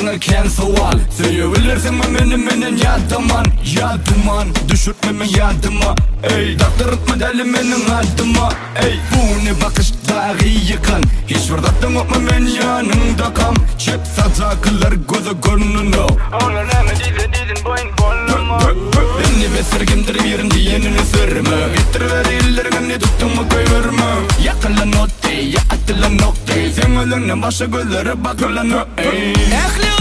sana ken sual Söyleyebilirsin mi menen yadıman Yadıman düşürtmeme yadıma Ey daktırıtma deli menin adıma Ey bu ne bakış dağı yıkan Hiç vırdattın okma men yanında kam Çep satakılar gözü görününo Oğlan eme dizin boyun bollama Beni besirgimdir yerin diyenini sırma Bitir illerini tuttum mu kıyırma Yakılan o dey, ya atılan o dey Sen ölünden başa gözleri bakılan o ey